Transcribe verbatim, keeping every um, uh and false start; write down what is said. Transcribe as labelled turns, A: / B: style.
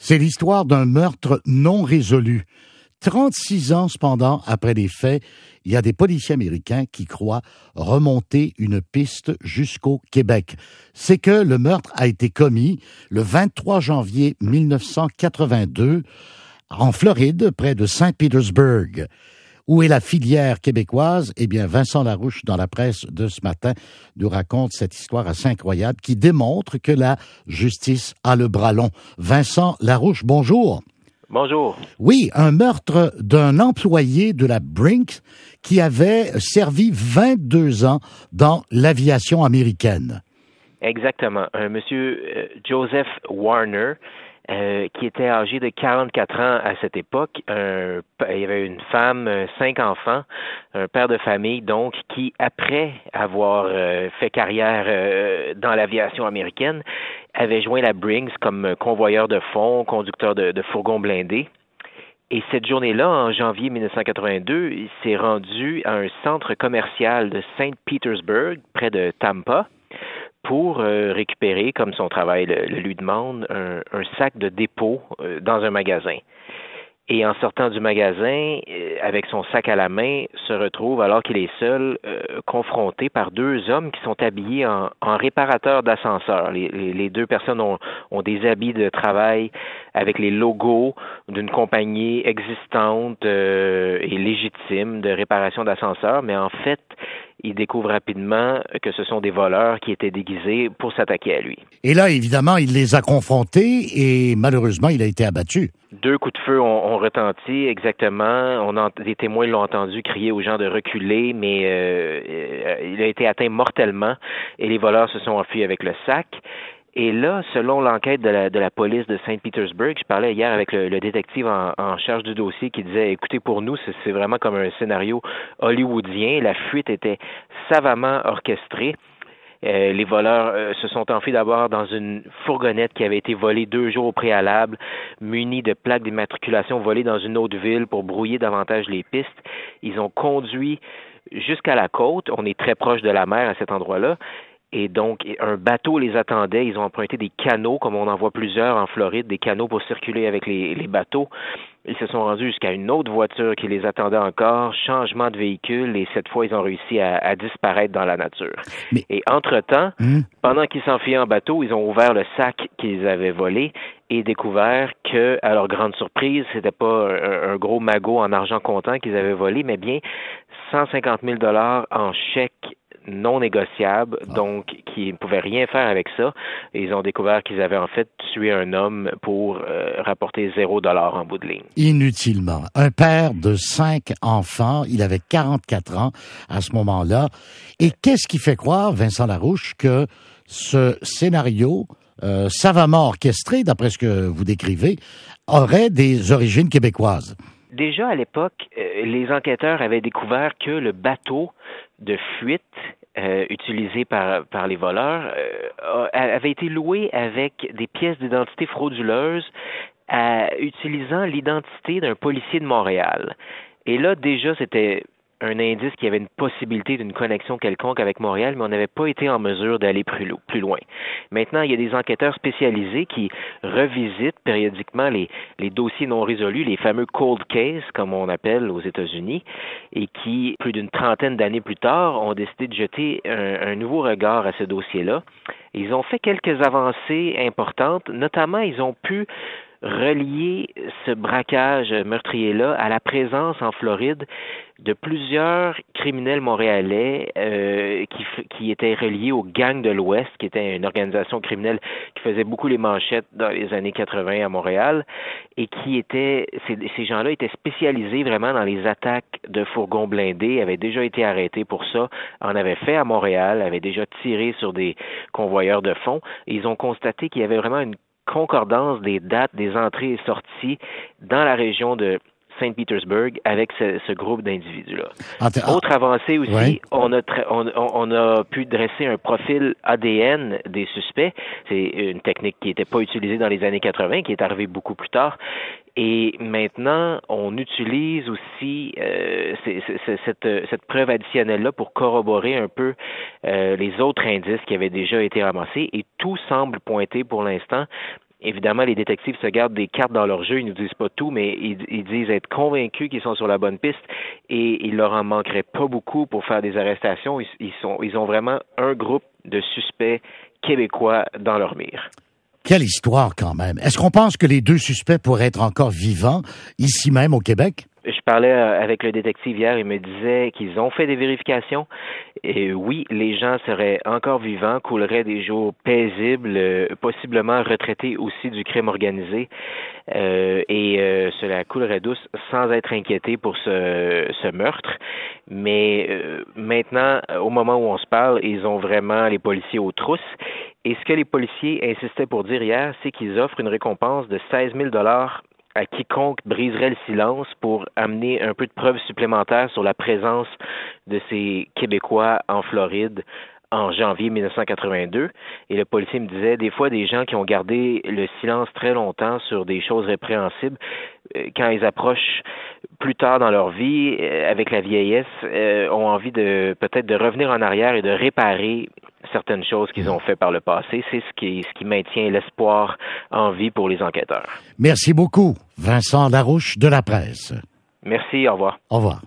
A: C'est l'histoire d'un meurtre non résolu. trente-six ans cependant après les faits, il y a des policiers américains qui croient remonter une piste jusqu'au Québec. C'est que le meurtre a été commis le vingt-trois janvier mille neuf cent quatre-vingt-deux en Floride, près de Saint-Pétersbourg. Où est la filière québécoise? Eh bien, Vincent Larouche, dans la presse de ce matin, nous raconte cette histoire assez incroyable qui démontre que la justice a le bras long. Vincent Larouche, bonjour.
B: Bonjour.
A: Oui, un meurtre d'un employé de la Brinks qui avait servi vingt-deux ans dans l'aviation américaine.
B: Exactement. Un monsieur euh, Joseph Warner, euh, qui était âgé de quarante-quatre ans à cette époque. Un, il y avait une femme, cinq enfants, un père de famille, donc, qui, après avoir euh, fait carrière euh, dans l'aviation américaine, avait joint la Brinks comme convoyeur de fonds, conducteur de, de fourgons blindés. Et cette journée-là, en janvier mille neuf cent quatre-vingt-deux, il s'est rendu à un centre commercial de Saint-Pétersbourg, près de Tampa, pour euh, récupérer, comme son travail le, le lui demande, un, un sac de dépôt euh, dans un magasin. Et en sortant du magasin, euh, avec son sac à la main, se retrouve, alors qu'il est seul, euh, confronté par deux hommes qui sont habillés en, en réparateurs d'ascenseurs. Les, les, les deux personnes ont, ont des habits de travail avec les logos d'une compagnie existante euh, et légitime de réparation d'ascenseurs, mais en fait, il découvre rapidement que ce sont des voleurs qui étaient déguisés pour s'attaquer à lui.
A: Et là, évidemment, il les a confrontés et malheureusement, il a été abattu.
B: Deux coups de feu ont, ont retenti, exactement. On a, des témoins l'ont entendu crier aux gens de reculer, mais euh, euh, il a été atteint mortellement et les voleurs se sont enfuis avec le sac. Et là, selon l'enquête de la, de la police de Saint-Pétersbourg, je parlais hier avec le, le détective en, en charge du dossier qui disait, écoutez, pour nous, c'est, c'est vraiment comme un scénario hollywoodien. La fuite était savamment orchestrée. Euh, les voleurs euh, se sont enfuis d'abord dans une fourgonnette qui avait été volée deux jours au préalable, munie de plaques d'immatriculation volées dans une autre ville pour brouiller davantage les pistes. Ils ont conduit jusqu'à la côte. On est très proche de la mer à cet endroit-là. Et donc, un bateau les attendait. Ils ont emprunté des canaux, comme on en voit plusieurs en Floride, des canaux pour circuler avec les, les bateaux. Ils se sont rendus jusqu'à une autre voiture qui les attendait encore, changement de véhicule, et cette fois, ils ont réussi à, à disparaître dans la nature. Mais... Et entre-temps, mmh. pendant qu'ils s'enfuyaient en bateau, ils ont ouvert le sac qu'ils avaient volé et découvert que, à leur grande surprise, c'était pas un, un gros magot en argent comptant qu'ils avaient volé, mais bien cent cinquante mille dollars en chèques non négociables, ah. donc qui ne pouvaient rien faire avec ça. Et ils ont découvert qu'ils avaient en fait tué un homme pour euh, rapporter zéro dollar en bout de ligne.
A: Inutilement. Un père de cinq enfants, il avait quarante-quatre ans à ce moment-là. Et qu'est-ce qui fait croire, Vincent Larouche, que ce scénario euh, savamment orchestré, d'après ce que vous décrivez, aurait des origines québécoises?
B: Déjà, à l'époque, euh, les enquêteurs avaient découvert que le bateau de fuite euh, utilisé par, par les voleurs euh, avait été loué avec des pièces d'identité frauduleuses euh, utilisant l'identité d'un policier de Montréal. Et là, déjà, c'était un indice qu'il y avait une possibilité d'une connexion quelconque avec Montréal, mais on n'avait pas été en mesure d'aller plus, plus loin. Maintenant, il y a des enquêteurs spécialisés qui revisitent périodiquement les, les dossiers non résolus, les fameux cold cases, comme on appelle aux États-Unis, et qui, plus d'une trentaine d'années plus tard, ont décidé de jeter un, un nouveau regard à ce dossier-là. Ils ont fait quelques avancées importantes, notamment ils ont pu relier ce braquage meurtrier-là à la présence en Floride de plusieurs criminels montréalais euh, qui, qui étaient reliés aux gangs de l'Ouest, qui était une organisation criminelle qui faisait beaucoup les manchettes dans les années quatre-vingts à Montréal, et qui étaient, ces, ces gens-là étaient spécialisés vraiment dans les attaques de fourgons blindés, avaient déjà été arrêtés pour ça, en avaient fait à Montréal, avaient déjà tiré sur des convoyeurs de fonds, et ils ont constaté qu'il y avait vraiment une concordance des dates, des entrées et sorties dans la région de Saint-Pétersbourg avec ce, ce groupe d'individus-là. Ah, Autre avancée aussi, ouais. on, a tra- on, on a pu dresser un profil A D N des suspects. C'est une technique qui n'était pas utilisée dans les années quatre-vingts, qui est arrivée beaucoup plus tard. Et maintenant, on utilise aussi euh, c'est, c'est, cette, cette preuve additionnelle-là pour corroborer un peu euh, les autres indices qui avaient déjà été ramassés. Et tout semble pointer pour l'instant Évidemment, les détectives se gardent des cartes dans leur jeu, ils nous disent pas tout, mais ils, ils disent être convaincus qu'ils sont sur la bonne piste et il leur en manquerait pas beaucoup pour faire des arrestations. Ils, ils, sont, ils ont vraiment un groupe de suspects québécois dans leur mire.
A: Quelle histoire quand même. Est-ce qu'on pense que les deux suspects pourraient être encore vivants ici même au Québec?
B: Je parlais avec le détective hier, il me disait qu'ils ont fait des vérifications. Et oui, les gens seraient encore vivants, couleraient des jours paisibles, euh, possiblement retraités aussi du crime organisé. Euh, et euh, cela coulerait douce sans être inquiétés pour ce, ce meurtre. Mais euh, maintenant, au moment où on se parle, ils ont vraiment les policiers aux trousses. Et ce que les policiers insistaient pour dire hier, c'est qu'ils offrent une récompense de seize mille dollars à quiconque briserait le silence pour amener un peu de preuves supplémentaires sur la présence de ces Québécois en Floride en janvier mille neuf cent quatre-vingt-deux. Et le policier me disait, des fois, des gens qui ont gardé le silence très longtemps sur des choses répréhensibles, quand ils approchent plus tard dans leur vie, avec la vieillesse, euh, ont envie de peut-être de revenir en arrière et de réparer certaines choses qu'ils ont fait par le passé. C'est ce qui, ce qui maintient l'espoir en vie pour les enquêteurs.
A: Merci beaucoup, Vincent Larouche de La Presse.
B: Merci, au revoir.
A: Au revoir.